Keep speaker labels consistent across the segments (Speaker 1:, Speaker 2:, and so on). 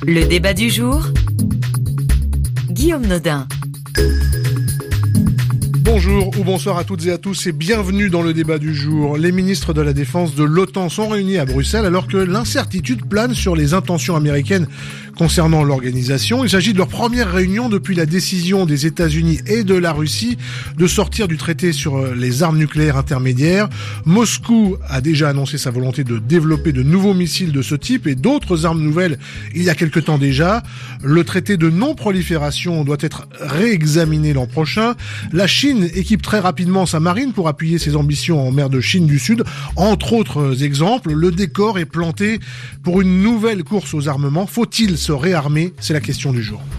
Speaker 1: Le débat du jour, Guillaume Nodin.
Speaker 2: Bonjour ou bonsoir à toutes et à tous et bienvenue dans le débat du jour. Les ministres de la Défense de l'OTAN sont réunis à Bruxelles alors que l'incertitude plane sur les intentions américaines concernant l'organisation. Il s'agit de leur première réunion depuis la décision des États-Unis et de la Russie de sortir du traité sur les armes nucléaires intermédiaires. Moscou a déjà annoncé sa volonté de développer de nouveaux missiles de ce type et d'autres armes nouvelles il y a quelque temps déjà. Le traité de non-prolifération doit être réexaminé l'an prochain. La Chine équipe très rapidement sa marine pour appuyer ses ambitions en mer de Chine du Sud. Entre autres exemples, le décor est planté pour une nouvelle course aux armements. Faut-il se réarmer? C'est la question du jour.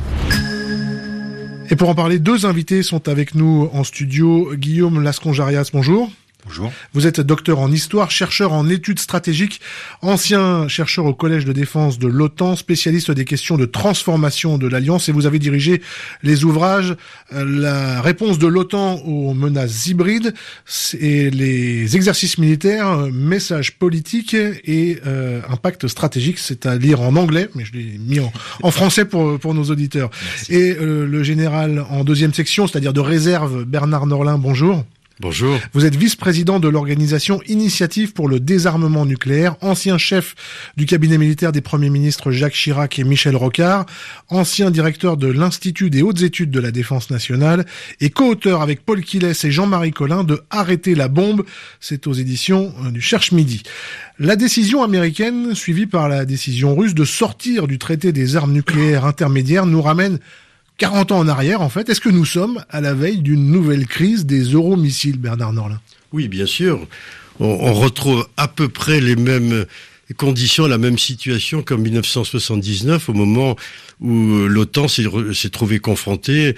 Speaker 2: Et pour en parler, deux invités sont avec nous en studio. Guillaume Lasconjarias, bonjour.
Speaker 3: Bonjour.
Speaker 2: Vous êtes docteur en histoire, chercheur en études stratégiques, ancien chercheur au Collège de défense de l'OTAN, spécialiste des questions de transformation de l'Alliance, et vous avez dirigé les ouvrages La réponse de l'OTAN aux menaces hybrides et les exercices militaires, messages politiques et impact stratégique. C'est à lire en anglais, mais je l'ai mis en français pour nos auditeurs. Merci. Et le général en deuxième section, c'est-à-dire de réserve, Bernard Norlin, bonjour.
Speaker 3: Bonjour.
Speaker 2: Vous êtes vice-président de l'organisation Initiative pour le désarmement nucléaire, ancien chef du cabinet militaire des premiers ministres Jacques Chirac et Michel Rocard, ancien directeur de l'Institut des hautes études de la défense nationale et co-auteur avec Paul Quillès et Jean-Marie Collin de Arrêter la bombe. C'est aux éditions du Cherche Midi. La décision américaine, suivie par la décision russe de sortir du traité des armes nucléaires intermédiaires, nous ramène 40 ans en arrière, en fait. Est-ce que nous sommes à la veille d'une nouvelle crise des euromissiles, Bernard Norlin?
Speaker 3: Oui, bien sûr. On retrouve à peu près les mêmes conditions, la même situation qu'en 1979, au moment où l'OTAN s'est trouvée confrontée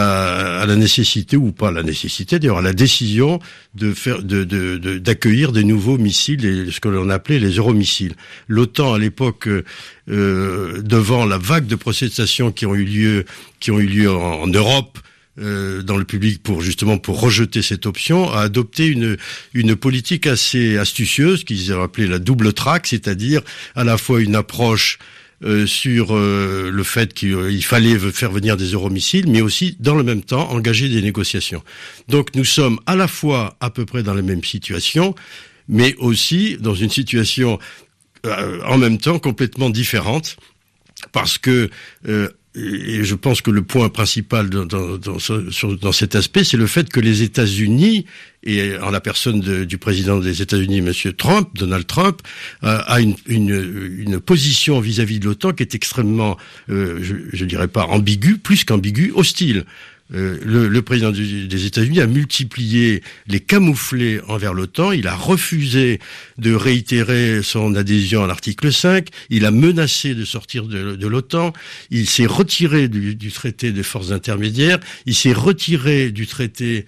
Speaker 3: à la nécessité, ou pas la nécessité, d'ailleurs à la décision d'accueillir des nouveaux missiles, ce que l'on appelait les euromissiles. L'OTAN, à l'époque, devant la vague de protestations qui ont eu lieu en Europe, dans le public pour rejeter cette option, a adopté une politique assez astucieuse qu'ils ont appelée la double track, c'est-à-dire à la fois une approche sur le fait qu'il fallait faire venir des euromissiles, mais aussi dans le même temps engager des négociations. Donc nous sommes à la fois à peu près dans la même situation, mais aussi dans une situation en même temps complètement différente, parce que et je pense que le point principal dans cet aspect, c'est le fait que les États-Unis, et en la personne du président des États-Unis, Monsieur Trump, Donald Trump, a une position vis-à-vis de l'OTAN qui est extrêmement, je dirais pas ambiguë, plus qu'ambiguë, hostile. Le président des États-Unis a multiplié les camouflets envers l'OTAN. Il a refusé de réitérer son adhésion à l'article 5. Il a menacé de sortir de l'OTAN. Il s'est retiré du traité des forces intermédiaires. Il s'est retiré du traité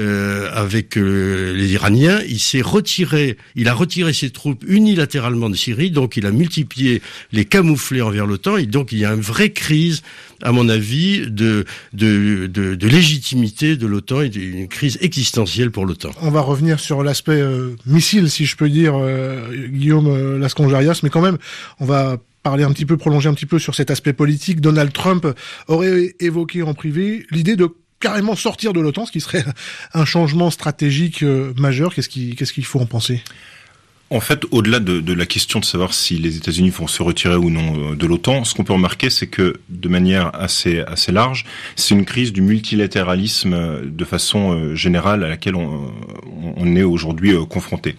Speaker 3: avec les Iraniens. Il a retiré ses troupes unilatéralement de Syrie. Donc il a multiplié les camouflets envers l'OTAN. Et donc il y a une vraie crise, à mon avis, de légitimité de l'OTAN et une crise existentielle pour l'OTAN.
Speaker 2: On va revenir sur l'aspect missile, si je peux dire, Guillaume Lasconjarias, mais quand même, on va prolonger un petit peu sur cet aspect politique. Donald Trump aurait évoqué en privé l'idée de carrément sortir de l'OTAN, ce qui serait un changement stratégique majeur. Qu'est-ce qu'il faut en penser ?
Speaker 4: En fait, au-delà de la question de savoir si les États-Unis vont se retirer ou non de l'OTAN, ce qu'on peut remarquer, c'est que de manière assez large, c'est une crise du multilatéralisme de façon générale à laquelle on est aujourd'hui confronté.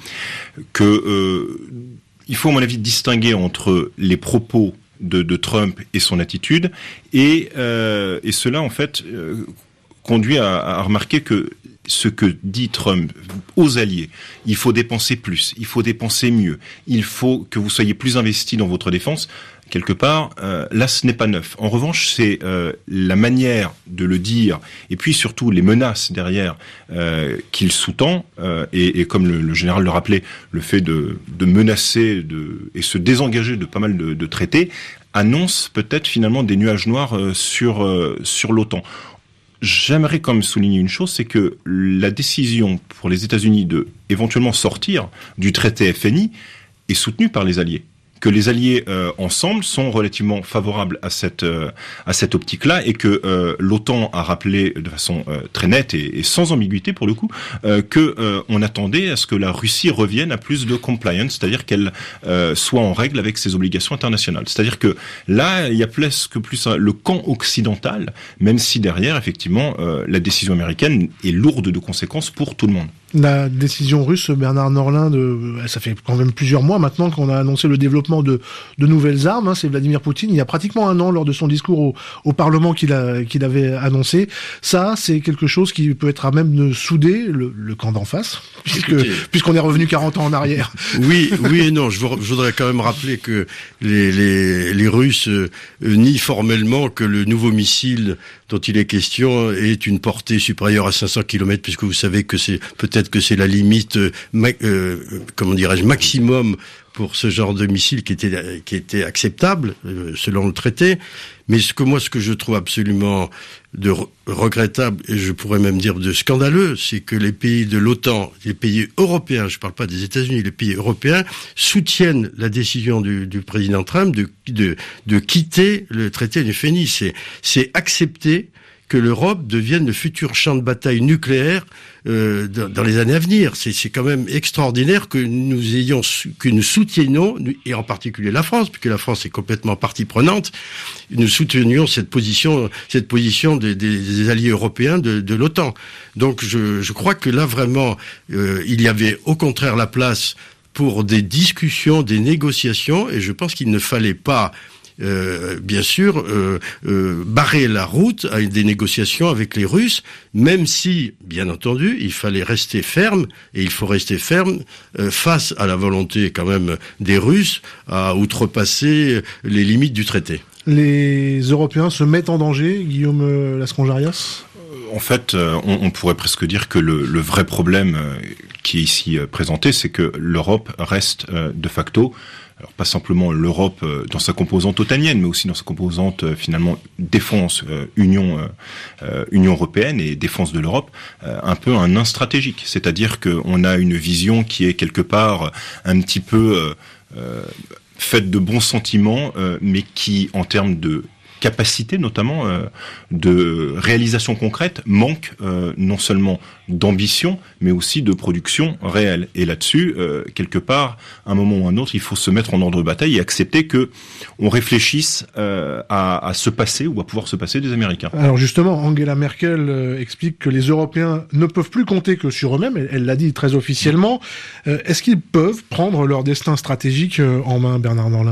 Speaker 4: Il faut, à mon avis, distinguer entre les propos de Trump et son attitude, et cela, en fait, conduit à remarquer que ce que dit Trump aux alliés, il faut dépenser plus, il faut dépenser mieux, il faut que vous soyez plus investis dans votre défense, quelque part, là ce n'est pas neuf. En revanche, c'est la manière de le dire, et puis surtout les menaces derrière qu'il sous-tend, et comme le général le rappelait, le fait de menacer et se désengager de pas mal de traités, annonce peut-être finalement des nuages noirs sur l'OTAN. J'aimerais quand même souligner une chose, c'est que la décision pour les États-Unis de éventuellement sortir du traité FNI est soutenue par les alliés. que les alliés ensemble sont relativement favorables à cette optique-là, et que l'OTAN a rappelé de façon très nette et sans ambiguïté pour le coup que on attendait à ce que la Russie revienne à plus de compliance, c'est-à-dire qu'elle soit en règle avec ses obligations internationales. C'est-à-dire que là, il y a presque plus le camp occidental, même si derrière, effectivement, la décision américaine est lourde de conséquences pour tout le monde.
Speaker 2: La décision russe, Bernard Norlin, ça fait quand même plusieurs mois maintenant qu'on a annoncé le développement de nouvelles armes. C'est Vladimir Poutine, il y a pratiquement un an, lors de son discours au Parlement qu'il avait annoncé. Ça, c'est quelque chose qui peut être à même de souder le camp d'en face, puisqu'on est revenu 40 ans en arrière.
Speaker 3: Oui et non. Je voudrais quand même rappeler que les Russes nient formellement que le nouveau missile dont il est question ait une portée supérieure à 500 km, puisque vous savez que peut-être que c'est la limite, maximum pour ce genre de missile qui était acceptable selon le traité. Mais ce que je trouve absolument regrettable, et je pourrais même dire de scandaleux, c'est que les pays de l'OTAN, les pays européens, je parle pas des États-Unis, les pays européens soutiennent la décision du président Trump de quitter le traité de FNI. C'est accepter que l'Europe devienne le futur champ de bataille nucléaire dans les années à venir. C'est quand même extraordinaire que nous soutenions, et en particulier la France, puisque la France est complètement partie prenante, nous soutenions cette position des alliés européens de l'OTAN. Donc je crois que là vraiment, il y avait au contraire la place pour des discussions, des négociations, et je pense qu'il ne fallait pas bien sûr barrer la route à des négociations avec les Russes, même si, bien entendu, il fallait rester ferme, et il faut rester ferme face à la volonté quand même des Russes à outrepasser les limites du traité.
Speaker 2: Les Européens se mettent en danger, Guillaume Lasconjarias ?
Speaker 4: En fait, on pourrait presque dire que le vrai problème qui est ici présenté, c'est que l'Europe reste de facto, alors pas simplement l'Europe dans sa composante otanienne, mais aussi dans sa composante finalement défense, Union européenne et défense de l'Europe, un peu un nain stratégique. C'est-à-dire qu'on a une vision qui est quelque part un petit peu faite de bons sentiments, mais qui, en termes de capacité notamment de réalisation concrète, manque non seulement d'ambition, mais aussi de production réelle. Et là-dessus, quelque part, à un moment ou à un autre, il faut se mettre en ordre de bataille et accepter que on réfléchisse à se passer ou à pouvoir se passer des Américains.
Speaker 2: Alors justement, Angela Merkel explique que les Européens ne peuvent plus compter que sur eux-mêmes. Elle l'a dit très officiellement. Est-ce qu'ils peuvent prendre leur destin stratégique en main, Bernard Norlin ?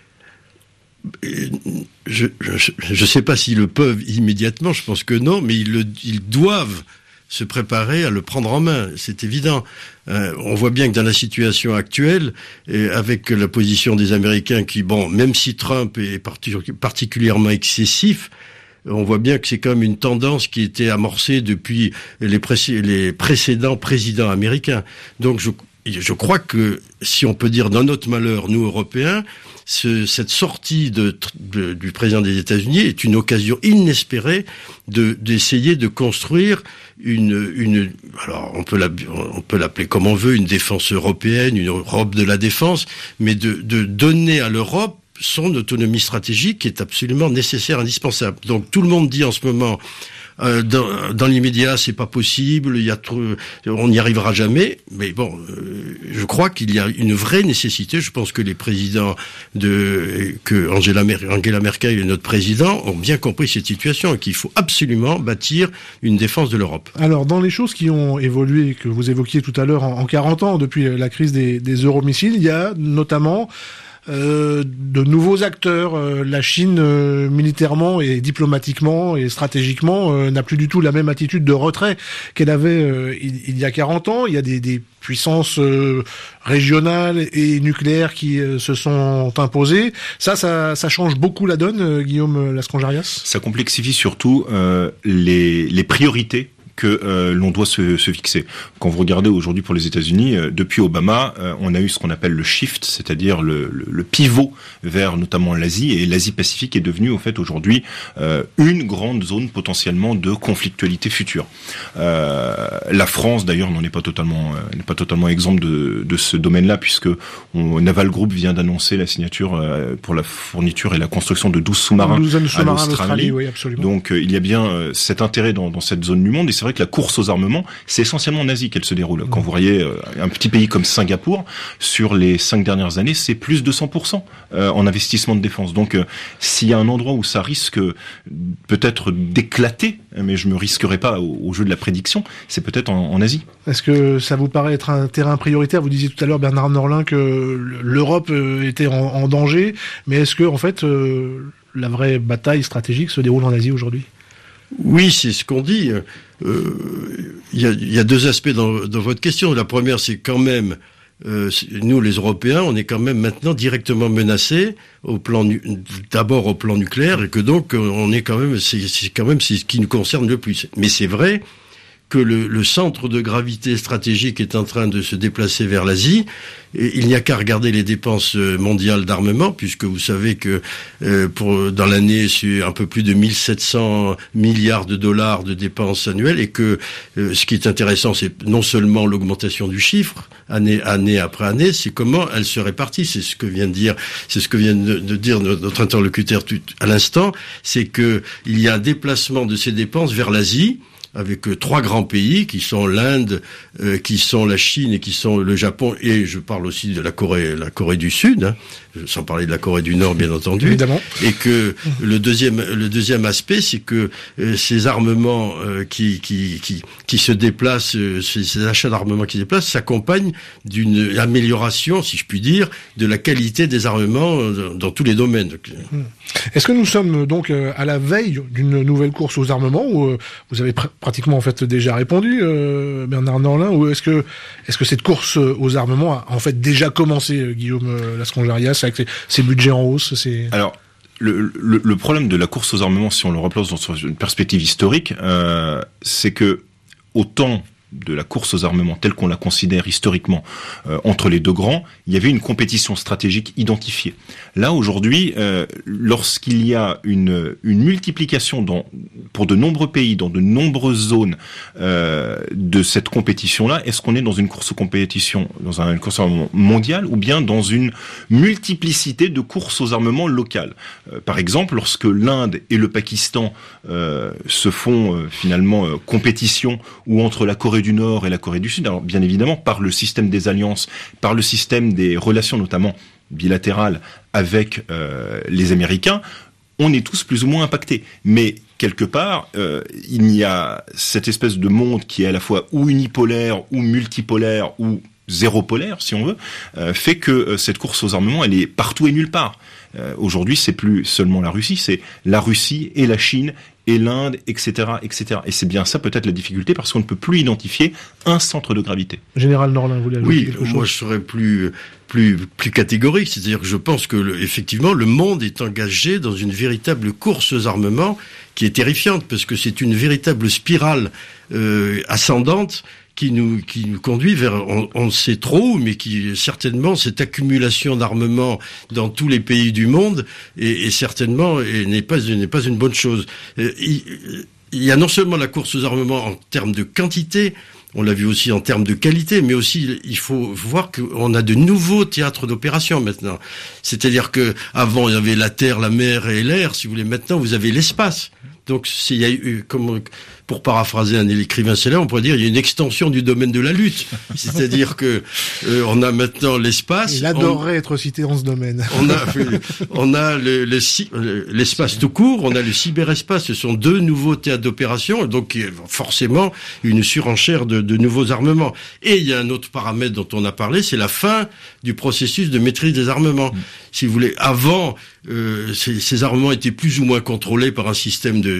Speaker 3: Je sais pas s'ils le peuvent immédiatement, je pense que non, mais ils doivent se préparer à le prendre en main, c'est évident. On voit bien que dans la situation actuelle, avec la position des Américains qui, même si Trump est particulièrement excessif, on voit bien que c'est quand même une tendance qui était amorcée depuis les précédents présidents américains. Donc je crois que, si on peut dire dans notre malheur, nous Européens, cette sortie du président des États-Unis est une occasion inespérée d'essayer de construire alors on peut l'appeler comme on veut, une défense européenne, une Europe de la défense, mais de donner à l'Europe son autonomie stratégique qui est absolument nécessaire, indispensable. Donc tout le monde dit en ce moment, dans l'immédiat, c'est pas possible, on n'y arrivera jamais. Mais je crois qu'il y a une vraie nécessité. Je pense que les présidents que Angela Merkel et notre président ont bien compris cette situation et qu'il faut absolument bâtir une défense de l'Europe.
Speaker 2: Alors, dans les choses qui ont évolué, que vous évoquiez tout à l'heure en 40 ans depuis la crise des euromissiles, il y a notamment de nouveaux acteurs. La Chine, militairement et diplomatiquement et stratégiquement, n'a plus du tout la même attitude de retrait qu'elle avait il y a 40 ans. Il y a des puissances régionales et nucléaires qui se sont imposées. Ça change beaucoup la donne, Guillaume Lasconjarias.
Speaker 4: Ça complexifie surtout les priorités que l'on doit se fixer. Quand vous regardez aujourd'hui pour les États-Unis, depuis Obama, on a eu ce qu'on appelle le shift, c'est-à-dire le pivot vers notamment l'Asie, et l'Asie-Pacifique est devenue en fait aujourd'hui une grande zone potentiellement de conflictualité future. La France d'ailleurs n'est pas totalement exemple de ce domaine-là, puisque Naval Group vient d'annoncer la signature pour la fourniture et la construction de 12 sous-marins à l'Australie.
Speaker 2: Oui, absolument.
Speaker 4: Donc il y a bien cet intérêt dans cette zone du monde, et c'est vrai que la course aux armements, c'est essentiellement en Asie qu'elle se déroule. Quand vous voyez un petit pays comme Singapour, sur les 5 dernières années, c'est plus de 100% en investissement de défense. Donc s'il y a un endroit où ça risque peut-être d'éclater, mais je me risquerai pas au jeu de la prédiction, c'est peut-être en Asie.
Speaker 2: Est-ce que ça vous paraît être un terrain prioritaire? Vous disiez tout à l'heure, Bernard Norlin, que l'Europe était en danger, mais est-ce que en fait la vraie bataille stratégique se déroule en Asie aujourd'hui?
Speaker 3: Oui, c'est ce qu'on dit. Il y a deux aspects dans votre question. La première, c'est quand même nous, les Européens, on est quand même maintenant directement menacés d'abord au plan nucléaire, et que donc on est quand même, c'est ce qui nous concerne le plus. Mais c'est vrai que le centre de gravité stratégique est en train de se déplacer vers l'Asie. Et il n'y a qu'à regarder les dépenses mondiales d'armement, puisque vous savez que dans l'année, c'est un peu plus de 1700 milliards de dollars de dépenses annuelles, et que ce qui est intéressant, c'est non seulement l'augmentation du chiffre, année après année, c'est comment elle se répartit. C'est ce que vient de dire notre interlocuteur à l'instant, c'est que il y a un déplacement de ces dépenses vers l'Asie, avec 3 grands pays qui sont l'Inde, qui sont la Chine et qui sont le Japon, et je parle aussi de la Corée du Sud, hein, sans parler de la Corée du Nord bien entendu.
Speaker 2: Évidemment.
Speaker 3: Et que le deuxième aspect, c'est que ces armements qui se déplacent, ces achats d'armements qui se déplacent, s'accompagnent d'une amélioration, si je puis dire, de la qualité des armements dans tous les domaines.
Speaker 2: Est-ce que nous sommes donc à la veille d'une nouvelle course aux armements, où vous avez pratiquement en fait déjà répondu, Bernard Norlin, ou est-ce que cette course aux armements a en fait déjà commencé, Guillaume Lasconjarias, avec ses budgets en hausse?
Speaker 4: Alors, le problème de la course aux armements, si on le replace dans une perspective historique, c'est que autant de la course aux armements telle qu'on la considère historiquement entre les deux grands, il y avait une compétition stratégique identifiée. Là, aujourd'hui, lorsqu'il y a une multiplication pour de nombreux pays, dans de nombreuses zones de cette compétition-là, est-ce qu'on est dans une course dans une course aux armements mondiale, ou bien dans une multiplicité de courses aux armements locales? Par exemple, lorsque l'Inde et le Pakistan se font finalement compétition, ou entre la Corée du Nord et la Corée du Sud, alors bien évidemment par le système des alliances, par le système des relations notamment bilatérales avec les Américains, on est tous plus ou moins impactés. Mais quelque part, il y a cette espèce de monde qui est à la fois ou unipolaire, ou multipolaire, ou zéro polaire, si on veut, fait que cette course aux armements, elle est partout et nulle part. Aujourd'hui, c'est plus seulement la Russie, c'est la Russie et la Chine et l'Inde, etc., etc. Et c'est bien ça peut-être la difficulté, parce qu'on ne peut plus identifier un centre de gravité.
Speaker 2: Général Norlin, vous voulez ajouter quelque chose?
Speaker 3: Moi je serais plus catégorique, c'est-à-dire que je pense que effectivement le monde est engagé dans une véritable course aux armements qui est terrifiante, parce que c'est une véritable spirale ascendante qui nous conduit vers, on ne sait trop où, mais qui certainement, cette accumulation d'armements dans tous les pays du monde et certainement n'est pas une bonne chose. Il y a non seulement la course aux armements en termes de quantité, on l'a vu aussi en termes de qualité, mais aussi il faut voir qu'on a de nouveaux théâtres d'opération maintenant. C'est-à-dire que avant il y avait la terre, la mer et l'air, si vous voulez. Maintenant vous avez l'espace. Donc il y a eu, comme pour paraphraser un écrivain célèbre, on pourrait dire il y a une extension du domaine de la lutte. C'est-à-dire que on a maintenant l'espace.
Speaker 2: Il adorerait être cité dans ce domaine.
Speaker 3: On a l'espace tout court, on a le cyberespace. Ce sont 2 nouveaux théâtres d'opération, donc forcément une surenchère de nouveaux armements. Et il y a un autre paramètre dont on a parlé, c'est la fin du processus de maîtrise des armements. Si vous voulez, avant, ces armements étaient plus ou moins contrôlés par un système de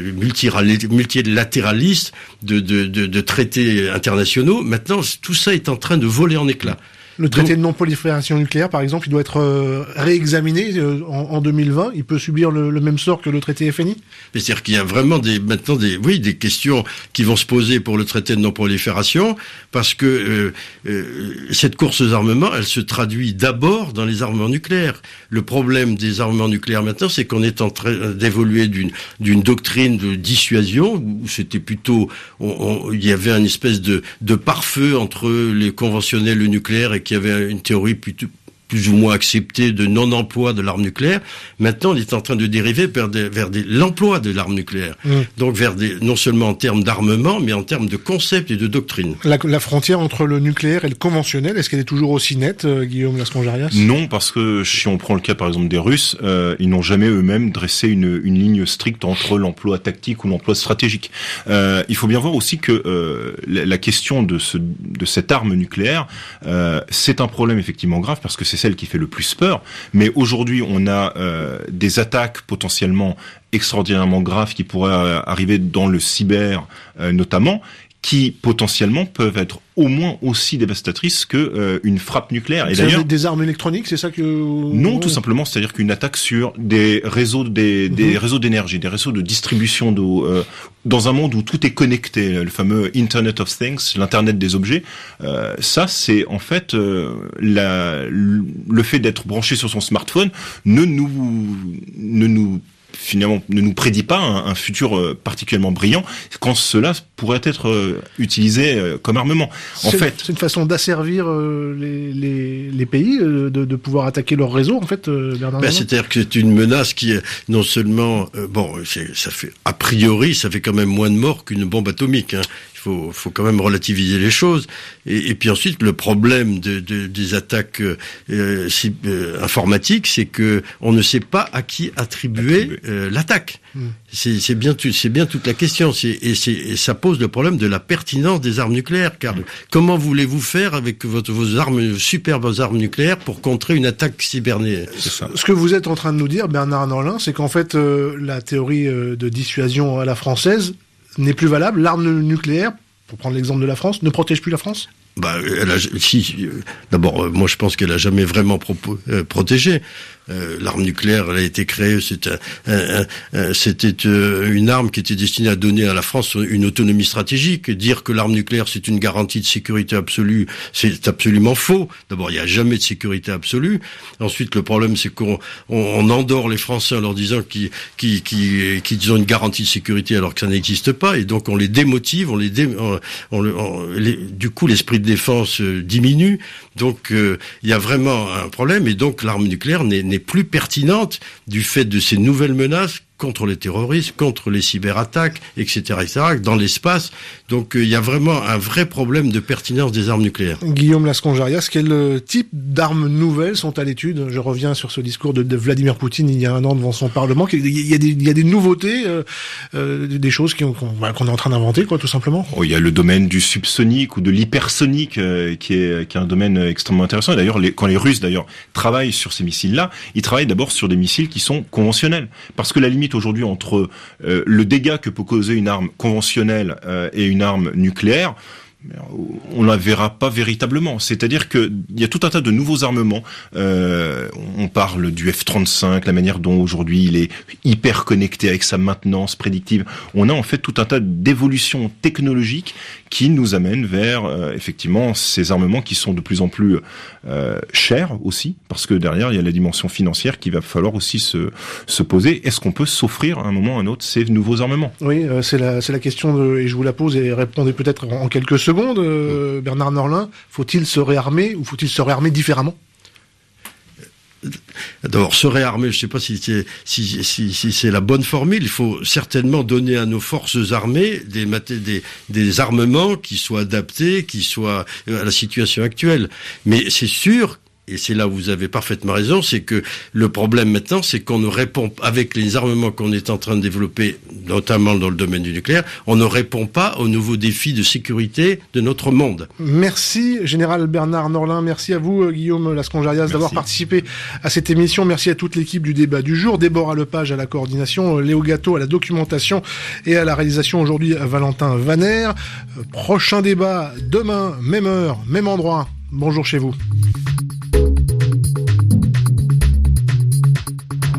Speaker 3: multilatéraliste, de traités internationaux. Maintenant, tout ça est en train de voler en éclats.
Speaker 2: Le traité de non-prolifération nucléaire, par exemple, il doit être réexaminé en 2020. Il peut subir le même sort que le traité FNI.
Speaker 3: C'est-à-dire qu'il y a vraiment des questions qui vont se poser pour le traité de non-prolifération, parce que cette course aux armements, elle se traduit d'abord dans les armements nucléaires. Le problème des armements nucléaires maintenant, c'est qu'on est en train d'évoluer d'une doctrine de dissuasion où c'était plutôt, il y avait une espèce de pare-feu entre les conventionnels, le nucléaire, et qu'il y avait une théorie plus ou moins acceptée de non-emploi de l'arme nucléaire. Maintenant, on est en train de dériver vers l'emploi de l'arme nucléaire. Donc non seulement en termes d'armement, mais en termes de concept et de doctrine.
Speaker 2: La frontière entre le nucléaire et le conventionnel, est-ce qu'elle est toujours aussi nette, Guillaume Lasconjarias ?
Speaker 4: Non, parce que si on prend le cas par exemple des Russes, ils n'ont jamais eux-mêmes dressé une ligne stricte entre l'emploi tactique ou l'emploi stratégique. Il faut bien voir aussi que la question de cette arme nucléaire, c'est un problème effectivement grave, parce que c'est celle qui fait le plus peur, mais aujourd'hui on a des attaques potentiellement extraordinairement graves qui pourraient arriver dans le cyber notamment, qui potentiellement peuvent être au moins aussi dévastatrices que une frappe nucléaire.
Speaker 2: Et d'ailleurs, des armes électroniques, c'est ça que...
Speaker 4: Non, tout simplement, c'est-à-dire qu'une attaque sur des réseaux réseaux d'énergie, des réseaux de distribution d'eau, dans un monde où tout est connecté, le fameux Internet of Things, l'Internet des objets, ça c'est en fait le fait d'être branché sur son smartphone finalement ne nous prédit pas un futur particulièrement brillant quand cela pourrait être utilisé comme armement.
Speaker 2: C'est une façon d'asservir les pays, de pouvoir attaquer leur réseau, en fait, Bernard.
Speaker 3: C'est-à-dire que c'est une menace qui est non seulement ça fait a priori ça fait quand même moins de morts qu'une bombe atomique. Faut quand même relativiser les choses. Et puis ensuite, le problème des attaques informatiques, c'est que on ne sait pas à qui attribuer l'attaque. C'est bien toute la question. Et ça pose le problème de la pertinence des armes nucléaires. Car comment voulez-vous faire avec vos superbes armes nucléaires pour contrer une attaque cybernétique ?
Speaker 2: C'est ça. Ce que vous êtes en train de nous dire, Bernard Norlin, c'est qu'en fait, la théorie de dissuasion à la française n'est plus valable. L'arme nucléaire, pour prendre l'exemple de la France, ne protège plus la France ?
Speaker 3: D'abord, moi je pense qu'elle a jamais vraiment protégé. L'arme nucléaire, elle a été créée, c'était une arme qui était destinée à donner à la France une autonomie stratégique. Dire que l'arme nucléaire c'est une garantie de sécurité absolue, c'est absolument faux. D'abord, il n'y a jamais de sécurité absolue. Ensuite, le problème c'est qu'on endort les Français en leur disant qu'ils ont une garantie de sécurité alors que ça n'existe pas, et donc on les démotive, du coup l'esprit de défense diminue. Donc il y a vraiment un problème, et donc l'arme nucléaire n'est plus pertinente du fait de ces nouvelles menaces contre les terroristes, contre les cyberattaques, etc., dans l'espace. Donc il y a vraiment un vrai problème de pertinence des armes nucléaires.
Speaker 2: Guillaume Lasconjarias, quel type d'armes nouvelles sont à l'étude ? Je reviens sur ce discours de Vladimir Poutine il y a un an devant son Parlement. Il y a des nouveautés, des choses qu'on est en train d'inventer, quoi, tout simplement.
Speaker 4: Il y a le domaine du subsonique ou de l'hypersonique qui est un domaine extrêmement intéressant. Et d'ailleurs, quand les Russes travaillent sur ces missiles-là, ils travaillent d'abord sur des missiles qui sont conventionnels, parce que la limite aujourd'hui entre le dégât que peut causer une arme conventionnelle et une arme nucléaire, on la verra pas véritablement. C'est-à-dire que il y a tout un tas de nouveaux armements. On parle du F-35, la manière dont aujourd'hui il est hyper connecté avec sa maintenance prédictive. On a en fait tout un tas d'évolutions technologiques qui nous amènent vers effectivement ces armements qui sont de plus en plus chers aussi, parce que derrière il y a la dimension financière qui va falloir aussi se poser. Est-ce qu'on peut s'offrir à un moment ou à un autre ces nouveaux armements ?
Speaker 2: Oui, c'est la question et je vous la pose et répondez peut-être en quelques secondes. Bernard Norlin, faut-il se réarmer ou faut-il se réarmer différemment ?
Speaker 3: D'abord, se réarmer, je ne sais pas si c'est la bonne formule. Il faut certainement donner à nos forces armées des armements qui soient adaptés, qui soient à la situation actuelle. Mais c'est sûr, et c'est là où vous avez parfaitement raison, c'est que le problème maintenant, c'est qu'on ne répond, avec les armements qu'on est en train de développer, notamment dans le domaine du nucléaire, on ne répond pas aux nouveaux défis de sécurité de notre monde.
Speaker 2: Merci, Général Bernard Norlin. Merci à vous, Guillaume Lasconjarias, d'avoir participé à cette émission. Merci à toute l'équipe du débat du jour. Déborah Lepage à la coordination, Léo Gâteau à la documentation et à la réalisation. Aujourd'hui, Valentin Vaner. Prochain débat demain, même heure, même endroit. bonjour chez vous.